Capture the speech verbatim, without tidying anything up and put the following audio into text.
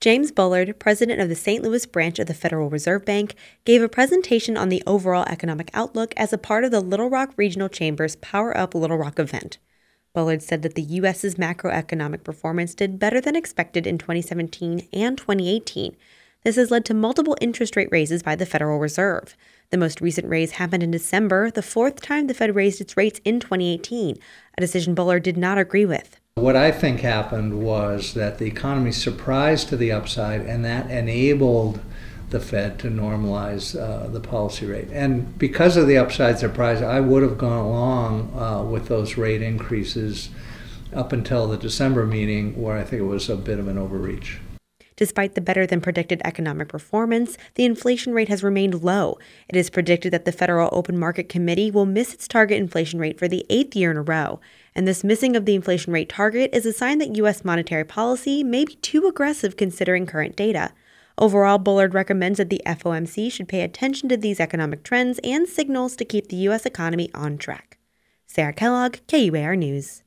James Bullard, president of the Saint Louis branch of the Federal Reserve Bank, gave a presentation on the overall economic outlook as a part of the Little Rock Regional Chamber's Power Up Little Rock event. Bullard said that the U S's macroeconomic performance did better than expected in twenty seventeen and twenty eighteen. This has led to multiple interest rate raises by the Federal Reserve. The most recent raise happened in December, the fourth time the Fed raised its rates in twenty eighteen, a decision Bullard did not agree with. What I think happened was that the economy surprised to the upside, and that enabled the Fed to normalize uh, the policy rate. And because of the upside surprise, I would have gone along uh, with those rate increases up until the December meeting, where I think it was a bit of an overreach. Despite the better-than-predicted economic performance, the inflation rate has remained low. It is predicted that the Federal Open Market Committee will miss its target inflation rate for the eighth year in a row. And this missing of the inflation rate target is a sign that U S monetary policy may be too aggressive considering current data. Overall, Bullard recommends that the F O M C should pay attention to these economic trends and signals to keep the U S economy on track. Sarah Kellogg, K U A R News.